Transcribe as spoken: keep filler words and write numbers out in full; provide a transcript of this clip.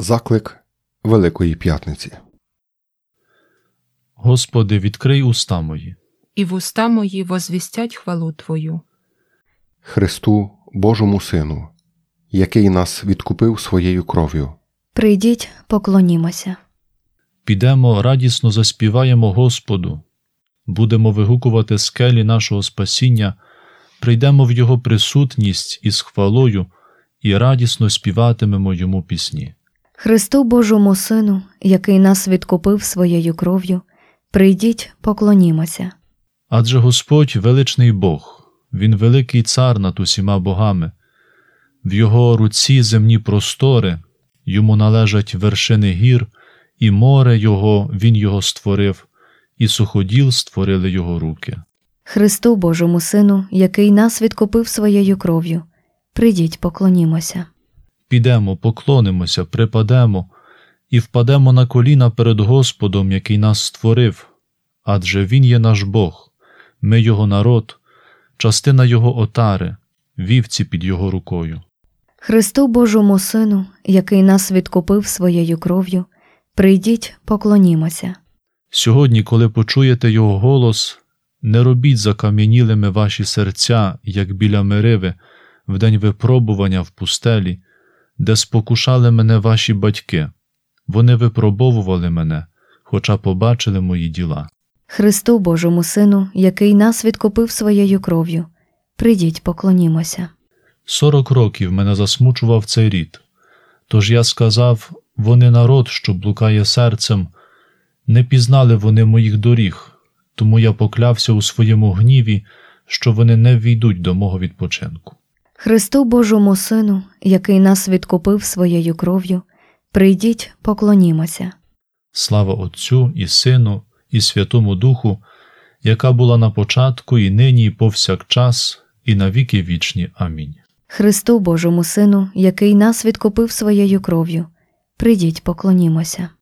Заклик Великої П'ятниці. Господи, відкрий уста мої, і вуста мої возвістять хвалу Твою. Христу, Божому Сину, який нас відкупив своєю кров'ю. Прийдіть, поклонімося. підемо радісно заспіваємо Господу, будемо вигукувати скелі нашого спасіння, прийдемо в Його присутність із хвалою і радісно співатимемо Йому пісні. Христу Божому Сину, який нас відкупив своєю кров'ю, прийдіть, поклонімося. Адже Господь – величний Бог, Він великий цар над усіма богами. В Його руці земні простори, Йому належать вершини гір, і море Його, Він його створив, і суходіл створили Його руки. Христу Божому Сину, який нас відкупив своєю кров'ю, прийдіть, поклонімося. Підемо, поклонимося, припадемо і впадемо на коліна перед Господом, який нас створив, адже Він є наш Бог, ми Його народ, частина Його отари, вівці під Його рукою. Христу Божому Сину, який нас відкупив своєю кров'ю, прийдіть, поклонімося. Сьогодні, коли почуєте Його голос, не робіть закам'янілими ваші серця, як біля Мериви, в день випробування в пустелі, де спокушали мене ваші батьки. Вони випробовували мене, хоча побачили мої діла. Христу Божому Сину, який нас відкупив своєю кров'ю, прийдіть, поклонімося. Сорок років мене засмучував цей рід. Тож я сказав, вони народ, що блукає серцем, не пізнали вони моїх доріг, тому я поклявся у своєму гніві, що вони не ввійдуть до мого відпочинку. Христу Божому Сину, який нас відкупив своєю кров'ю, прийдіть, поклонімося. Слава Отцю і Сину і Святому Духу, яка була на початку і нині і повсякчас, і на віки вічні. Амінь. Христу Божому Сину, який нас відкупив своєю кров'ю, прийдіть, поклонімося.